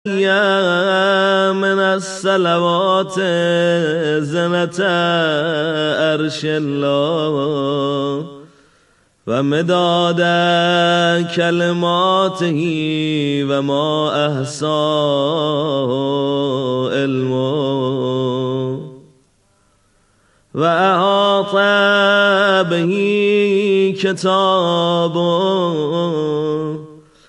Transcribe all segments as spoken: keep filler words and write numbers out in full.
من الصلوات زنة عرش الله و مداد کلماته و ما احصاه علمه و احاط به کتابه.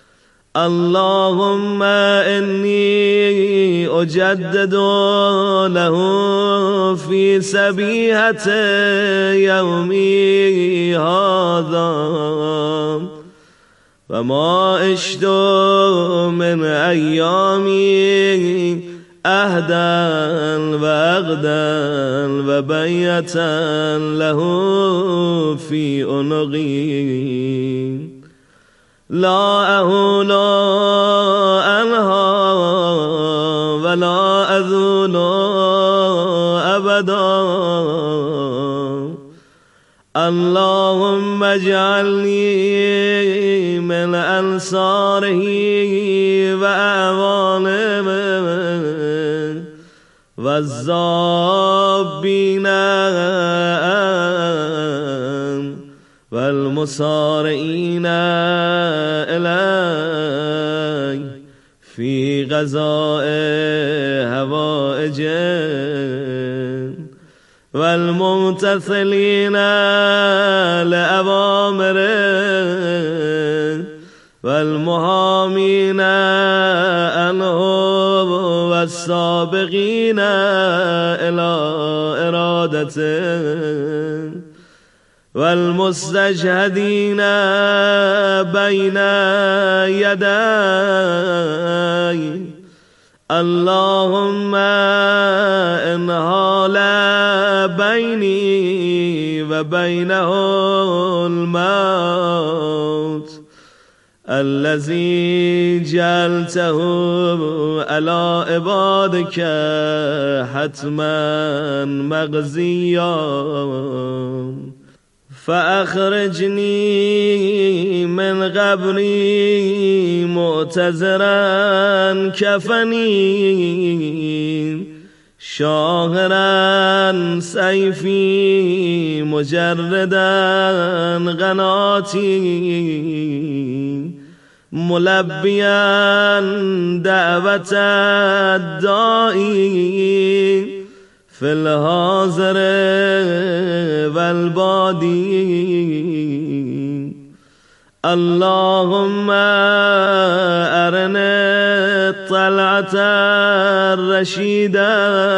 اللهم إني أجدد له في سبيحة يومي هذا وما عشت من أيامي أهدا وأغدا وبية له في عنقي لا أهول عنها ولا أذول أبدا. اللهم اجعلني من أنصاره وأعوانه والذابين والمسارعين إلي في غزاء هوائجهم والممتثلين لأوامره والمحامين عنه والسابقين إلى إرادته والمستشهدين بين يدي. اللهم إن حال بيني وبينه الموت الذي جعلته على عبادك حتما مقضيا فأخرجني من قبري معتذرا كفني شاهرا سيفي مجردا غناتي ملبيا دعوة الداعي في الحاضر والبادي. اللهم أرنا الطلعة الرشيدة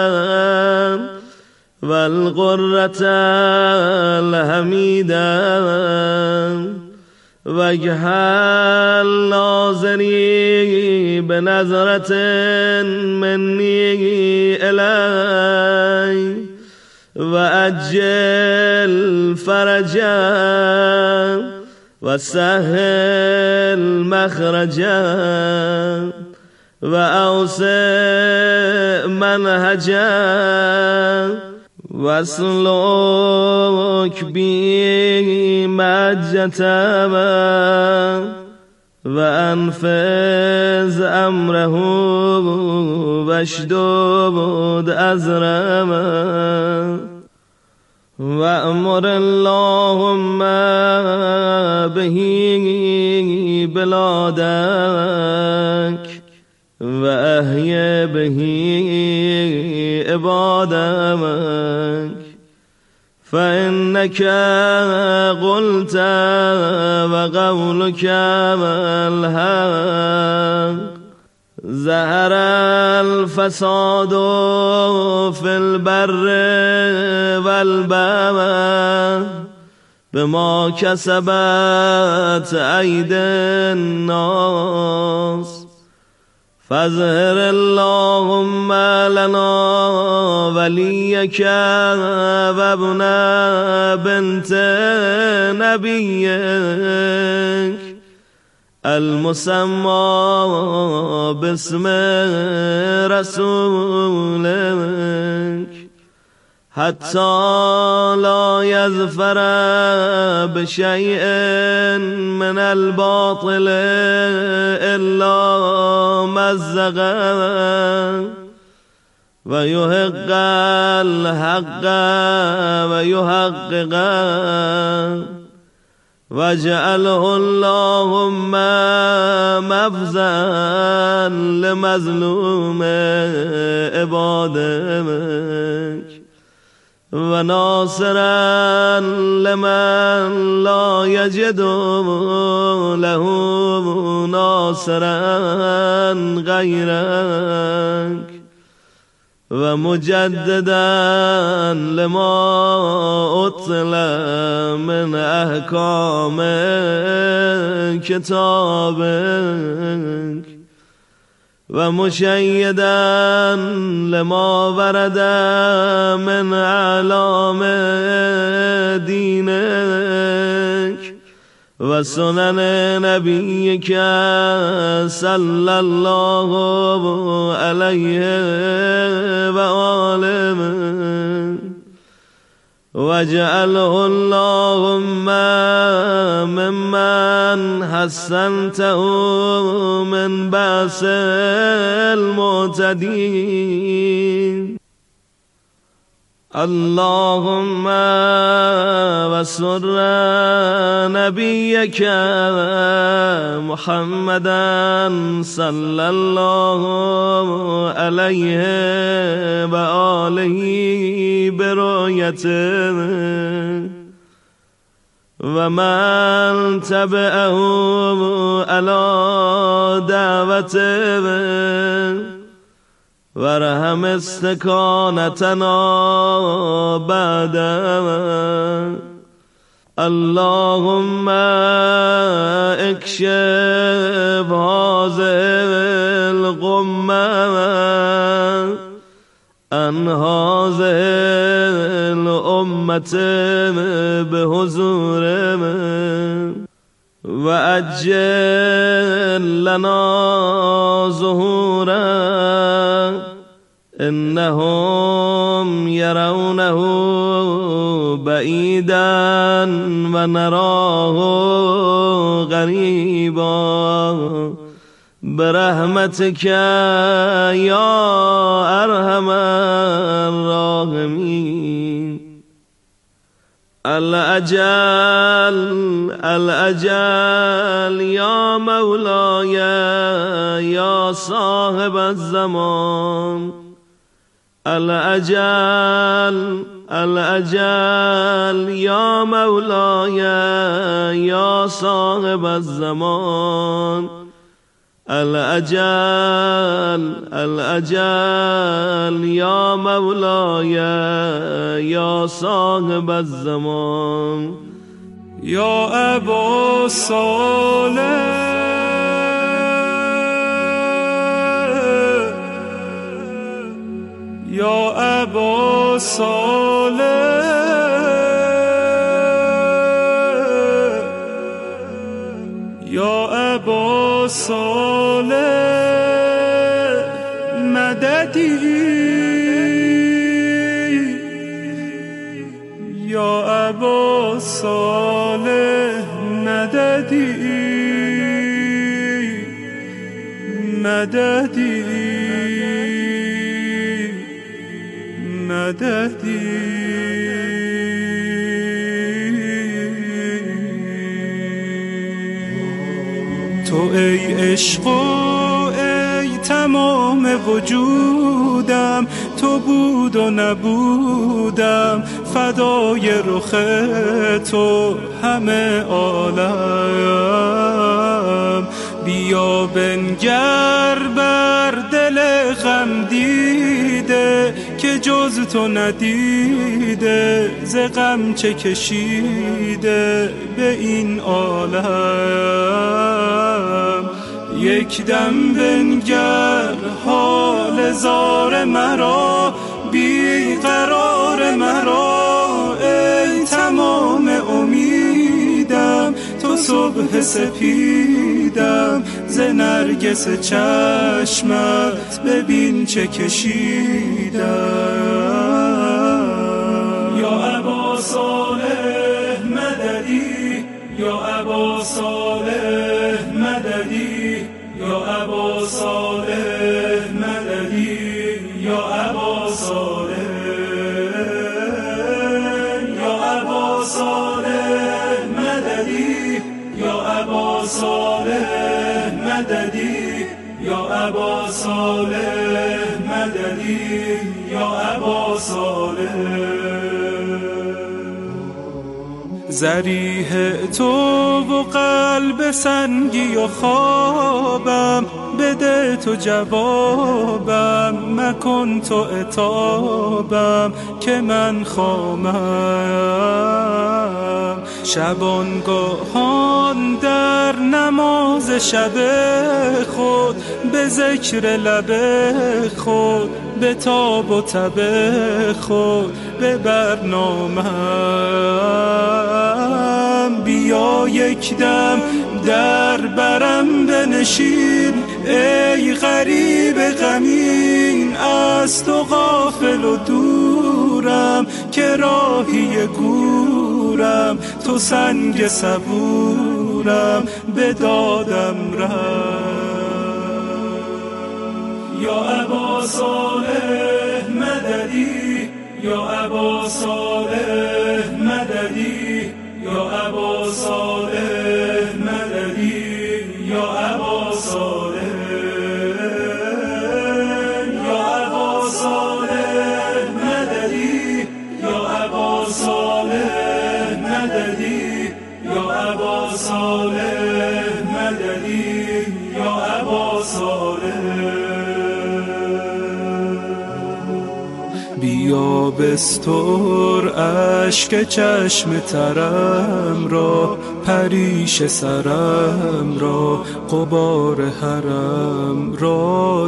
والغرة الحميدة واجعل ناظري بنظرة مني إلي وأجل فرجا وسهل مخرجا وأوسع منهجا واسلك بي مجتبا وأنفذ أمره واشدد أزرما وأمر اللهم به بلادك وأحيي به عبادك فإنك قلت وقولك الحق. ظهر الفساد في البر والبحر بما كسبت أيدي الناس فاظهر اللهم لنا وليك وابن بنت نبيك المسمى باسم رسولك حتى لا يظفر بشيء من الباطل إلا مزقه ويحق الحق ويحققه واجعله اللهم مفزعا لمظلوم عبادك وناصرا لمن لا يجد له ناصرا غيرك ومجددا لما أطل من أحكام كتابك ومشيدا لما ورد من أعلام دينك وسنن نبيك صلى الله عليه وآله واجعله اللهم ممن حسنته من بأس المعتدين اللهم وسر نبيك محمدا صلى الله عليه وآله برؤيته ومن تبعه على دعوته وارحم استكانتنا بعد اللهم اكشف هذه الغمة عن هذه الأمة بحضورك وأجل لنا ظهورا إنهم يرونه بعيدا ونراه غريبا برحمتك يا أرحم الراحمين الأجل الأجل يا مولاي يا صاحب الزمان الأجل الأجل يا مولاي يا صاحب الزمان الأجل الأجل يا مولاي يا صاحب الزمان يا أبا صالح يا أبا صالح يا أبا صالح مددي يا أبا صالح مددي مددي مددي تو ای عشق و ای تمام وجودم تو بود و نبودم فدای رخ تو همه عالم بیا بنگر بر دل غم دیده که جز تو ندیده ز غم چه کشیده به این عالم یک دم بنگر حال زار مرا بی قرار مرا ای تمام امیدم تو صبح سپیدم ز نرگس چشمت ببین چه کشیدم صالح مددی یا ابا صالح مددی یا ابا صالح مددی یا ابا صالح یا ابا صالح مددی یا ابا صالح مددی یا ابا صالح مددی یا ابا صالح. ذریح تو و قلب سنگی و خوابم، بده تو جوابم، مکن تو عتابم که من خامم. شبانگاهان در نماز شب خود، به ذکر لب خود، به تاب و تب خود، به برنامم. بیا یک دم در برم بنشین، ای غریب غمین، از تو غافل و دورم، که راهی گورم، تو سنگ صبورم، به دادم رم. یا ابا صالح مددی یا ابا صالح مددی یا ابا صالح مددی یا ابا صالح یا ابا صالح مددی یا ابا صالح مددی یا ابا صالح مددی یا ابا صالح. بیا بستر اشک چشم ترم را، پریش سرم را، غبار حرم را،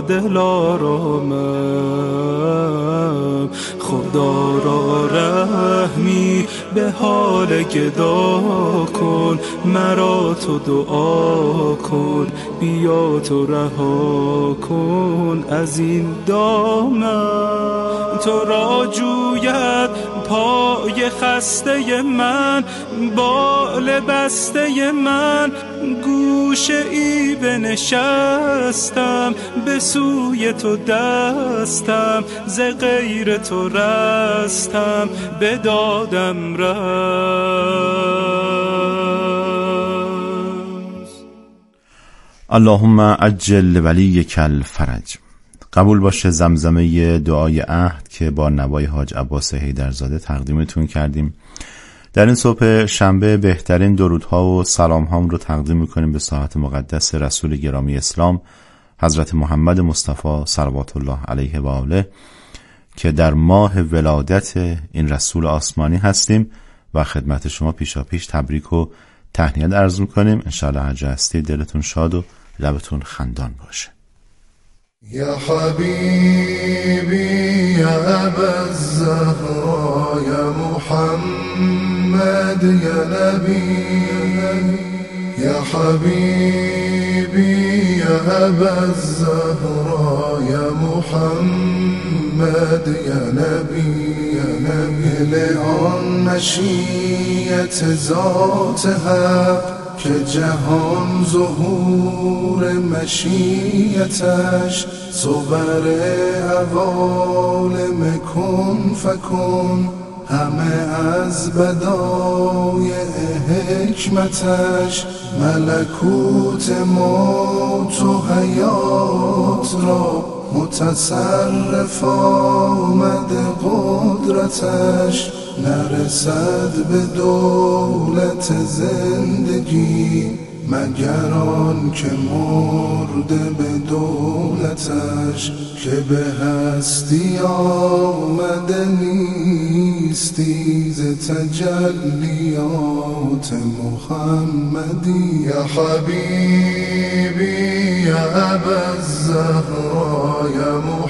دلارامم. خدا را رحمی به حال گدا کن، مرا تو دعا کن، بیا تو رها کن از این دامن. تو را جوید پای خسته من، بال بسته من، گوشه ای بنشستم، به سوی تو دستم، ز غیر تو رستم، به دادم رست. اللهم عجل ولیک الفرج. قبول باشه زمزمه دعای عهد که با نوای حاج عباس حیدرزاده تقدیمتون کردیم. در این صبح شنبه بهترین درودها و سلام هام رو تقدیم میکنیم به ساعت مقدس رسول گرامی اسلام حضرت محمد مصطفی صلوات الله علیه و آله که در ماه ولادت این رسول آسمانی هستیم و خدمت شما پیشا پیش تبریک و تهنیت عرض میکنیم. انشاءالله هر جا هستی دلتون شاد و لبتون خندان باشه. يا حبيبي يا أبا الزهراء يا محمد يا نبي يا حبيبي يا أبا الزهراء يا محمد يا نبي يا نبي لآن مشیت ذات حق که جهان ظهور مشیتش صور عوالم کن فکن همه از بدایع حکمتش ملکوت موت و حیات را متصرف آمد قدرتش نرسد به دولت زندگی مگر آن که مرده به دولتش که به هستی آمده نیستی ز تجلیات محمدی یا حبیبی یا ابا الزهراء یا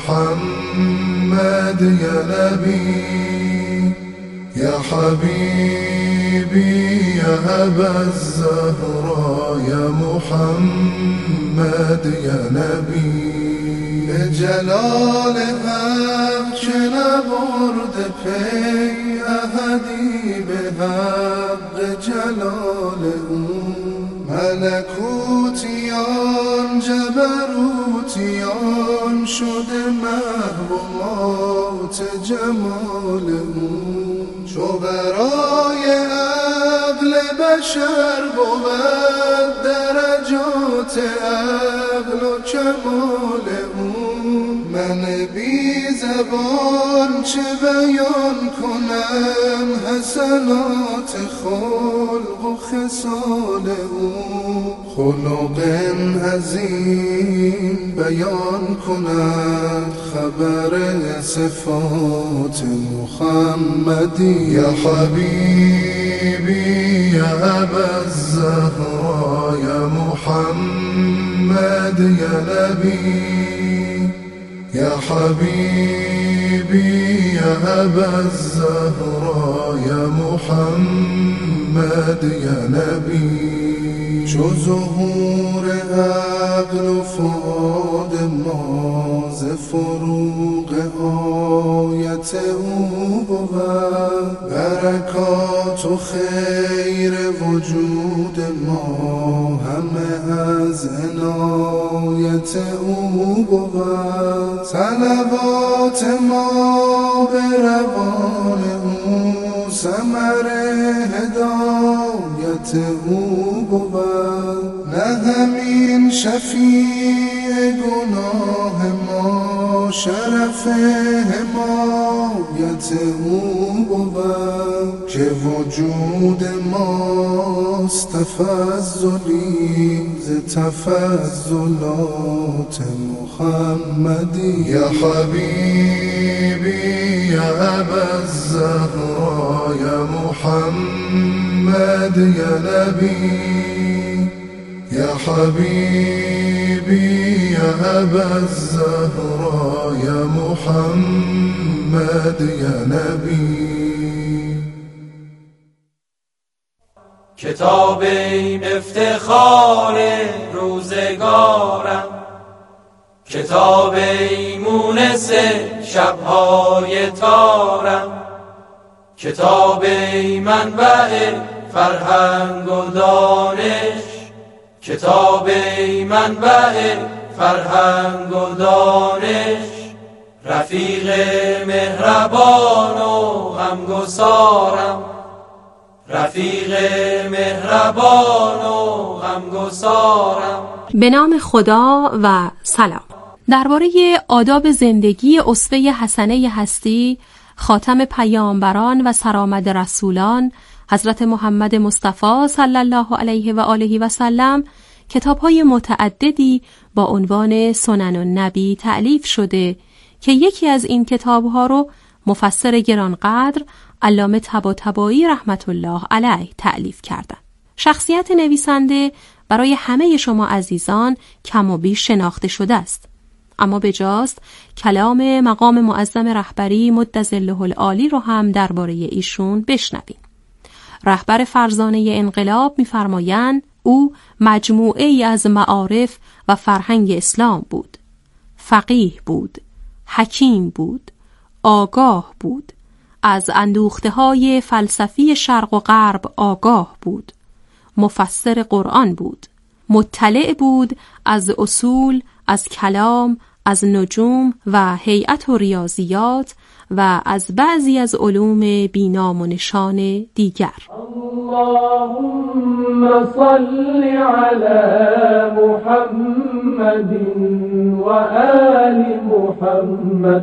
محمد یا نبی يا حبيبي يا أبا الزهراء يا محمد يا نبي جلال حق که نبرد پی احدی ملکوتیان جبروتیان شده محرومات جمال اون، چو برای عقل بشر بود درجات عقل و کمال اون. من بی زبان چه بیان کنم حسنات خلق و خصال اون، خلق عظیم بیان کند خبر صفات محمدی. یا حبیبی یا ابوالزهرا یا محمد یا نبی، یا حبیبی یا ابوالزهرا یا محمد یا نبی. چو ظهور عقل و فؤاد ما ز فروغ آیت او بود، برکات و خیر وجود ما همه از عنایت او بود. صلوات ما به روان او ثمر هدایت او بود، نه همین شفیع گناه ما شرف حمایت او بود، که وجود ماست تفضلی ز تفضلات محمدی. یا حبیبی یا ابوالزهرا یا محمد یا نبی، یا حبیبی یا ابوالزهرا یا محمد یا نبی. کتاب افتخار روزگارم، کتاب مونس شبهای تارم، کتاب منبع فرهنگ و دانش، کتاب منبع فرهنگ و دانش، رفیق مهربان و غمگسارم، رفیق مهربان و غمگسارم. به نام خدا و سلام. درباره آداب زندگی اسوه حسنه هستی، خاتم پیامبران و سرآمد رسولان، حضرت محمد مصطفی صلی الله علیه و آله و سلم، کتاب‌های متعددی با عنوان سنن النبی تألیف شده که یکی از این کتاب‌ها رو مفسر گرانقدر علامه طباطبایی رحمت الله علیه تألیف کردند. شخصیت نویسنده برای همه شما عزیزان کم و بیش شناخته شده است، اما بجاست کلام مقام معظم رهبری مد ظله العالی رو هم درباره ایشون بشنویم. رهبر فرزانه انقلاب می‌فرمایند او مجموعه ای از معارف و فرهنگ اسلام بود. فقیه بود، حکیم بود، آگاه بود، از اندوخته‌های فلسفی شرق و غرب آگاه بود، مفسر قرآن بود، مطلع بود از اصول، از کلام، از نجوم و هیئت و ریاضیات و از بعضی از علوم بینام و نشان دیگر. اللهم صل علی محمد و آل محمد.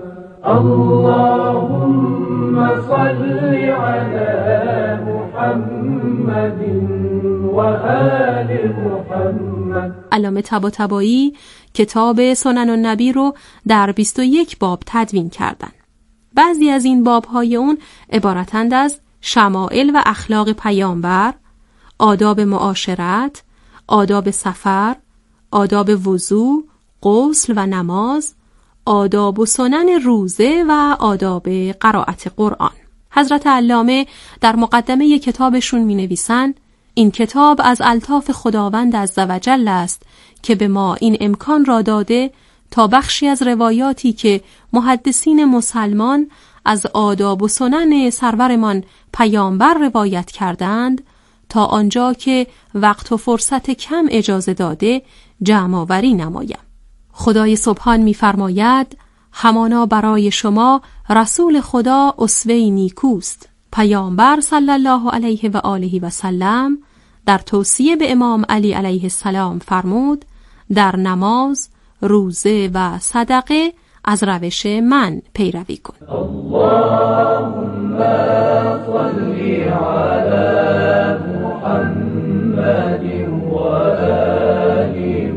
اللهم صل علی محمد و آل محمد. علامه طباطبایی کتاب سنن النبی رو در بیست و یک باب تدوین کردند. بعضی از این باب‌های اون عبارتند از شمائل و اخلاق پیامبر، آداب معاشرت، آداب سفر، آداب وضو، غسل و نماز، آداب و سنن روزه و آداب قرائت قرآن. حضرت علامه در مقدمه کتابشون می نویسن این کتاب از الطاف خداوند عزوجل است که به ما این امکان را داده تا بخشی از روایاتی که محدثین مسلمان از آداب و سنن سرورمان پیامبر روایت کردند تا آنجا که وقت و فرصت کم اجازه داده جمع آوری نمایم. خدای سبحان می‌فرماید همانا برای شما رسول خدا اسوه نیکوست. پیامبر صلی الله علیه و آله و سلم در توصیه به امام علی علیه السلام فرمود در نماز، روزه و صدقه از روش من پیروی کن. اللهم صل علی محمد و آل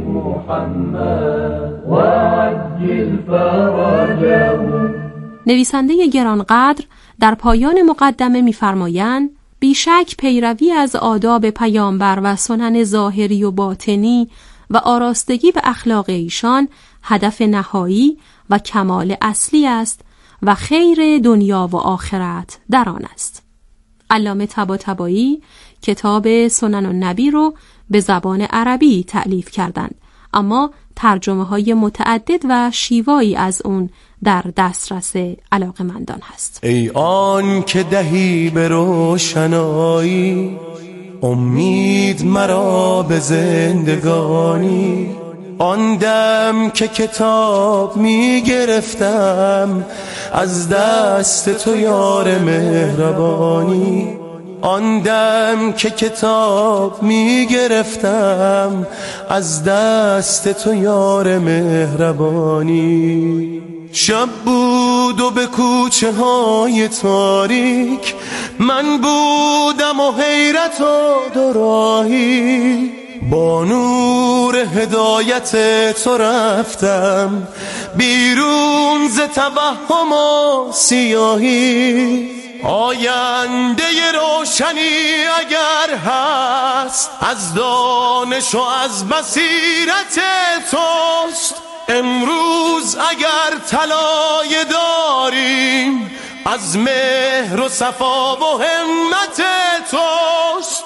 محمد و عجل فرجهم. نویسنده گرانقدر در پایان مقدمه می‌فرمایند بیشک پیروی از آداب پیامبر و سنن ظاهری و باطنی و آراستگی به اخلاق ایشان هدف نهایی و کمال اصلی است و خیر دنیا و آخرت در آن است. علامه طباطبایی کتاب سنن النبی رو به زبان عربی تألیف کردند، اما ترجمه های متعدد و شیوایی از اون در دسترس علاقمندان هست. ای آن که دهی به روشنایی امید مرا به زندگانی، آن دم که کتاب می گرفتم از دست تو یار مهربانی، آن دم که کتاب می گرفتم از دست تو یار مهربانی. شب بود و به کوچه های تاریک من بودم و حیرت و دوراهی، با نور هدایت تو رفتم بیرون ز توهم و سیاهی. آینده روشنی اگر هست از دانش و از بصیرت توست، امروز اگر طلایه داریم از مهر و صفا و همت توست.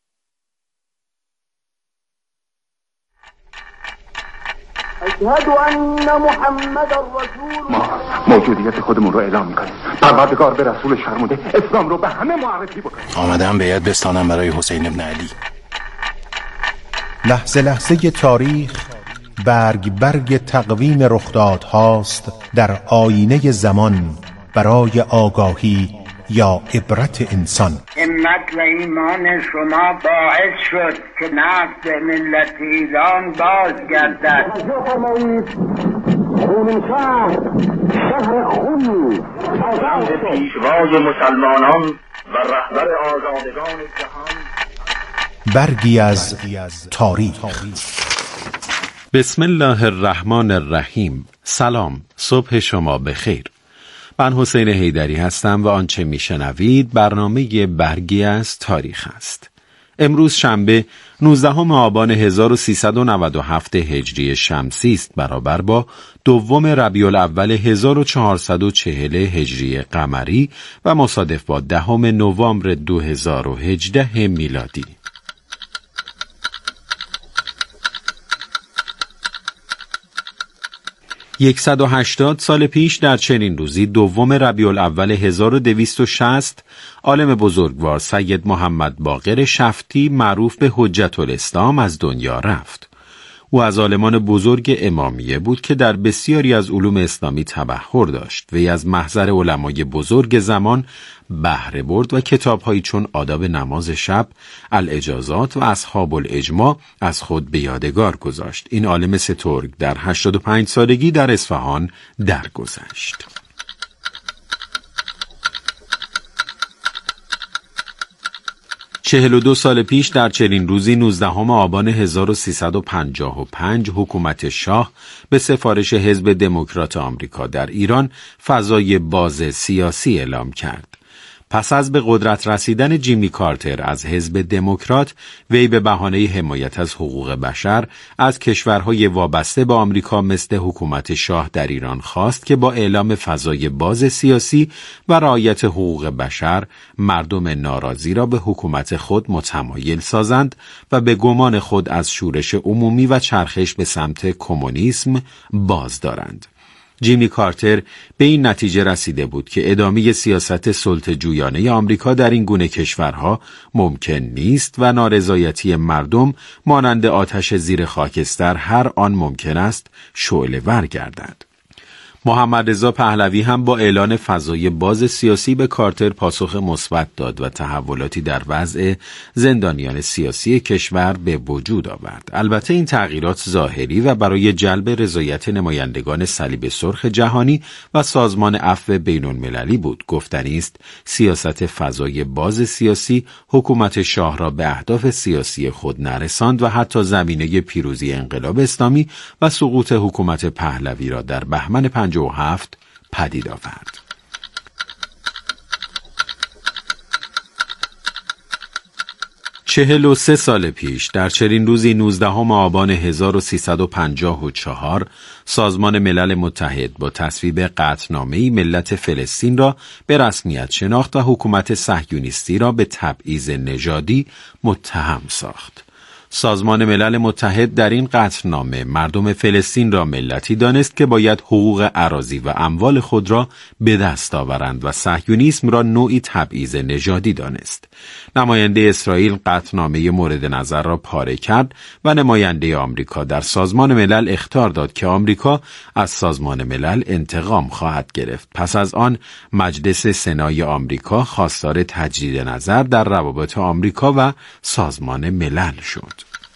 اشهد ان محمد رسول. ما موجودیت خودمون رو اعلام میکنیم. پروردگار به رسول شرموده اسلام رو به همه معرفی بکنیم. آمدم بیعت بستانم برای حسین ابن علی. لحظه لحظه تاریخ برگ برگ تقویم رخدادهاست در آینه زمان برای آگاهی یا عبرت انسان. همت و ایمان شما باعث شد که نفت ملت ایران بازگردد. خون شهر شهر خونی آزاد پیشوای مسلمانان و رهبر آزادگان جهان. برگی از تاریخ. بسم الله الرحمن الرحیم. سلام، صبح شما بخیر. من حسین حیدری هستم و آنچه میشنوید برنامه برگی از تاریخ است. امروز شنبه نوزدهم آبان هزار و سیصد و نود و هفت هجری شمسی است، برابر با دوم ربیع الاول هزار و چهارصد و چهل هجری قمری و مصادف با دهم نوامبر دو هزار و هجده میلادی. صد و هشتاد سال پیش در چنین روزی دوم ربیع الاول هزار و دویست و شصت عالم بزرگوار سید محمد باقر شفتی معروف به حجت الاسلام از دنیا رفت. او از عالمان بزرگ امامیه بود که در بسیاری از علوم اسلامی تبحر داشت. وی از محضر علمای بزرگ زمان بهره برد و کتاب‌هایی چون آداب نماز شب، الاجازات و اصحاب الاجماع از خود به یادگار گذاشت. این عالم سترگ در هشتاد و پنج سالگی در اصفهان درگذشت. چهل و دو سال پیش در چنین روزی نوزدهم آبان هزار و سیصد و پنجاه و پنج حکومت شاه به سفارش حزب دموکرات آمریکا در ایران فضای باز سیاسی اعلام کرد. پس از به قدرت رسیدن جیمی کارتر از حزب دموکرات، وی به بهانه حمایت از حقوق بشر از کشورهای وابسته به آمریکا مثل حکومت شاه در ایران خواست که با اعلام فضای باز سیاسی و رعایت حقوق بشر مردم ناراضی را به حکومت خود متمایل سازند و به گمان خود از شورش عمومی و چرخش به سمت کمونیسم باز دارند. جیمی کارتر به این نتیجه رسیده بود که ادامه سیاست سلطه‌جویانه آمریکا در این گونه کشورها ممکن نیست و نارضایتی مردم مانند آتش زیر خاکستر هر آن ممکن است شعله‌ور گردد. محمد رضا پهلوی هم با اعلان فضای باز سیاسی به کارتر پاسخ مثبت داد و تحولاتی در وضع زندانیان سیاسی کشور به وجود آورد. البته این تغییرات ظاهری و برای جلب رضایت نمایندگان صلیب سرخ جهانی و سازمان عفو بین‌المللی بود. گفتنی است سیاست فضای باز سیاسی حکومت شاه را به اهداف سیاسی خود نرساند و حتی زمینه پیروزی انقلاب اسلامی و سقوط حکومت پهلوی را در بهمن پنجاه و هفت پدید آورد. چهل و سه سال پیش در چنین روزی نوزدهم آبان هزار و سیصد و پنجاه و چهار سازمان ملل متحد با تصویب قطعنامه‌ای ملت فلسطین را به رسمیت شناخت و حکومت صهیونیستی را به تبعیض نژادی متهم ساخت. سازمان ملل متحد در این قطعنامه مردم فلسطین را ملتی دانست که باید حقوق اراضی و اموال خود را به دست آورند و صهیونیسم را نوعی تبعیض نژادی دانست. نماینده اسرائیل قطعنامه مورد نظر را پاره کرد و نماینده آمریکا در سازمان ملل اخطار داد که آمریکا از سازمان ملل انتقام خواهد گرفت. پس از آن مجلس سنای آمریکا خواستار تجدید نظر در روابط آمریکا و سازمان ملل شد.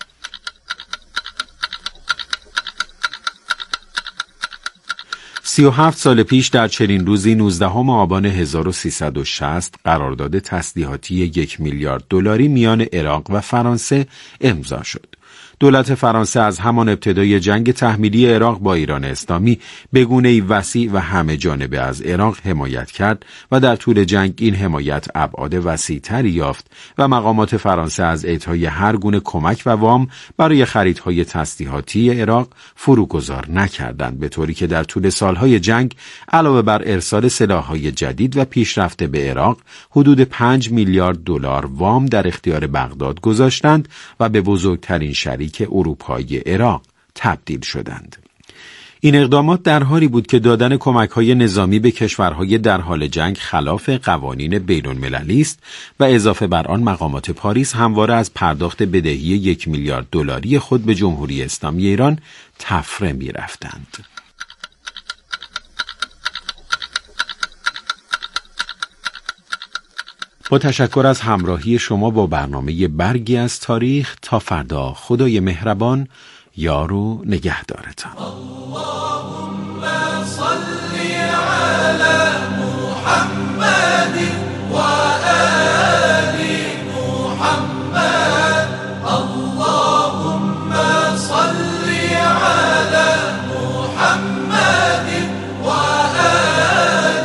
سی و هفت سال پیش در چنین روزی نوزدهم آبان هزار و سیصد و شصت قرارداد تسلیحاتی یک میلیارد دلاری میان عراق و فرانسه امضا شد. دولت فرانسه از همان ابتدای جنگ تحمیلی عراق با ایران اسلامی به گونه‌ای وسیع و همه جانبه از عراق حمایت کرد و در طول جنگ این حمایت ابعاد وسیع‌تری یافت و مقامات فرانسه از اعطای هر گونه کمک و وام برای خریدهای تسلیحاتی عراق فروگذار نکردند، به طوری که در طول سالهای جنگ علاوه بر ارسال سلاح‌های جدید و پیشرفته به عراق حدود پنج میلیارد دلار وام در اختیار بغداد گذاشتند و به بزرگترین شریک که اروپایی عراق تبدیل شدند. این اقدامات در حالی بود که دادن کمک‌های نظامی به کشورهای در حال جنگ خلاف قوانین بین‌المللی است و اضافه بر آن مقامات پاریس همواره از پرداخت بدهی یک میلیارد دلاری خود به جمهوری اسلامی ایران تفره می‌رفتند. با تشکر از همراهی شما با برنامه برگی از تاریخ. تا فردا خدای مهربان یار و نگهدارتان. اللهم صل علی محمد و آل محمد. اللهم صل علی محمد و آل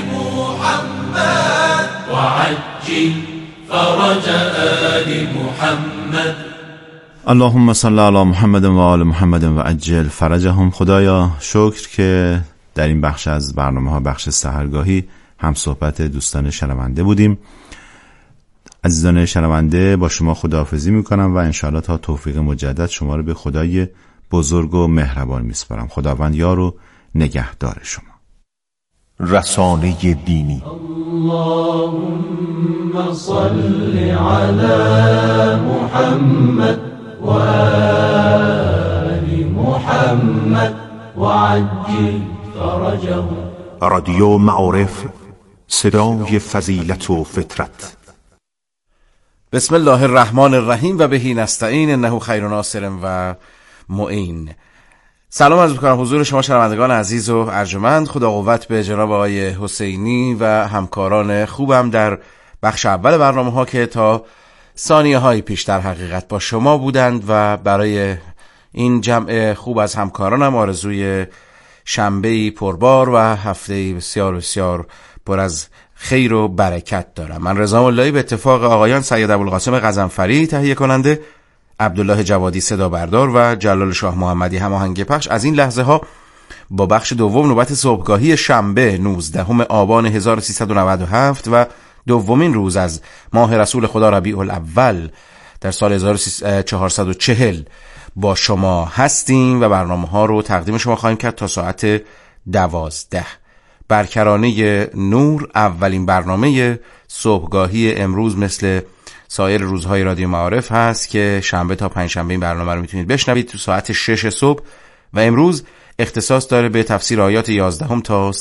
محمد وعجل فرج آل محمد. اللهم صل علی محمد و آل محمد و عجل فرجهم. خدایا شکر که در این بخش از برنامه ها، بخش سحرگاهی، هم صحبت دوستان شنونده بودیم. عزیزان شنونده، با شما خداحافظی میکنم و انشاءالله تا توفیق مجدد شما رو به خدای بزرگ و مهربان میسپارم. خداوند یار و نگهدار شما. رسانه دینی اللهم صل علی محمد و آل محمد وعجل فرجهم. رادیو معارف، صدای فضیلت و فطرت. بسم الله الرحمن الرحیم و بهی نستعین انه خیر ناصر و معین. سلام عرض می‌کنم حضور شما شنوندگان عزیز و ارجمند. خدا قوت به جناب آقای حسینی و همکاران خوبم در بخش اول برنامه ها که تا ثانیه های پیش در حقیقت با شما بودند و برای این جمع خوب از همکارانم آرزوی شنبه‌ای پربار و هفته‌ای بسیار بسیار پر از خیر و برکت دارم. من رضا ملایی به اتفاق آقایان سید ابوالقاسم غضنفری تهیه کننده، عبدالله جوادی صدا بردار و جلال شاه محمدی هماهنگ پخش، از این لحظه ها با بخش دوم نوبت صبحگاهی شنبه نوزدهم آبان هزار و سیصد و نود و هفت و دومین روز از ماه رسول خدا ربیع الاول در سال هزار و چهارصد و چهل با شما هستیم و برنامه ها رو تقدیم شما خواهیم کرد تا ساعت دوازده. برکرانه نور اولین برنامه صبحگاهی امروز مثل سایر روزهای رادیو معارف هست که شنبه تا پنجشنبه این برنامه رو میتونید بشنوید تو ساعت شش صبح و امروز اختصاص داره به تفسیر آیات یازده تا